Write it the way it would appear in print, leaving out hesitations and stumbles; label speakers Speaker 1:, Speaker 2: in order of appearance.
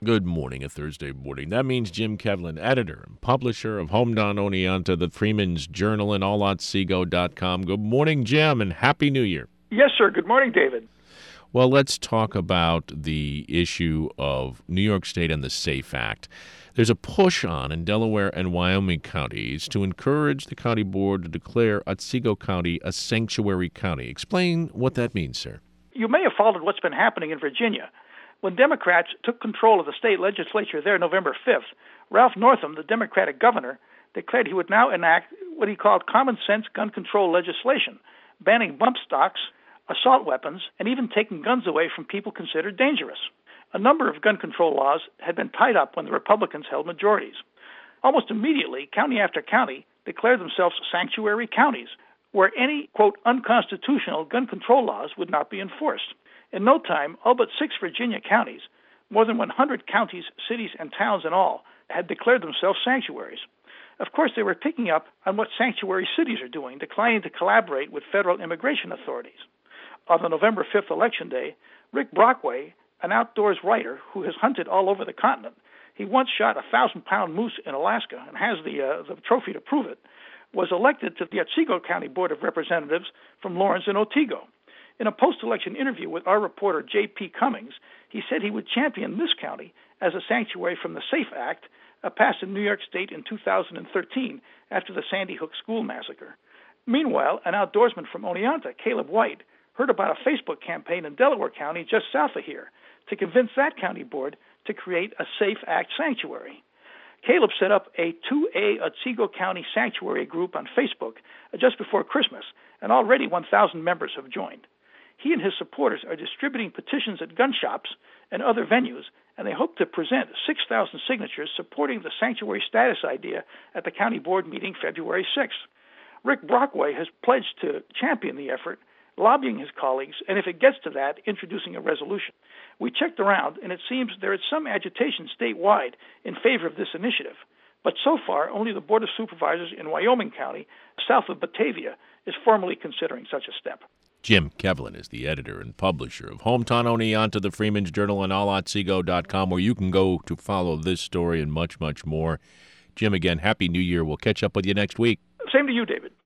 Speaker 1: Good morning, a Thursday morning. That means Jim Kevlin, editor and publisher of Hometown Oneonta, the Freeman's Journal, and allotsego.com. Good morning, Jim, and Happy New Year.
Speaker 2: Yes, sir. Good morning, David.
Speaker 1: Well, let's talk about the issue of New York State and the SAFE Act. There's a push on in Delaware and Wyoming counties to encourage the county board to declare Otsego County a sanctuary county. Explain what that means, sir.
Speaker 2: You may have followed what's been happening in Virginia. When Democrats took control of the state legislature there November 5th, Ralph Northam, the Democratic governor, declared he would now enact what he called common sense gun control legislation, banning bump stocks, assault weapons, and even taking guns away from people considered dangerous. A number of gun control laws had been tied up when the Republicans held majorities. Almost immediately, county after county declared themselves sanctuary counties, where any, quote, unconstitutional gun control laws would not be enforced. In no time, all but 6 Virginia counties, more than 100 counties, cities, and towns in all, had declared themselves sanctuaries. Of course, they were picking up on what sanctuary cities are doing, declining to collaborate with federal immigration authorities. On the November 5th election day, Rick Brockway, an outdoors writer who has hunted all over the continent, he once shot a 1,000-pound moose in Alaska and has the trophy to prove it, was elected to the Otsego County Board of Representatives from Lawrence and Otsego. In a post-election interview with our reporter J.P. Cummings, he said he would champion this county as a sanctuary from the SAFE Act, passed in New York State in 2013 after the Sandy Hook school massacre. Meanwhile, an outdoorsman from Oneonta, Caleb White, heard about a Facebook campaign in Delaware County just south of here to convince that county board to create a SAFE Act sanctuary. Caleb set up a 2A Otsego County Sanctuary group on Facebook just before Christmas, and already 1,000 members have joined. He and his supporters are distributing petitions at gun shops and other venues, and they hope to present 6,000 signatures supporting the sanctuary status idea at the county board meeting February 6th. Rick Brockway has pledged to champion the effort, lobbying his colleagues, and if it gets to that, introducing a resolution. We checked around, and it seems there is some agitation statewide in favor of this initiative. But so far, only the Board of Supervisors in Wyoming County, south of Batavia, is formally considering such a step.
Speaker 1: Jim Kevlin is the editor and publisher of Hometown Oneonta, the Freeman's Journal, and allotsego.com, where you can go to follow this story and much, much more. Jim, again, Happy New Year. We'll catch up with you next week.
Speaker 2: Same to you, David.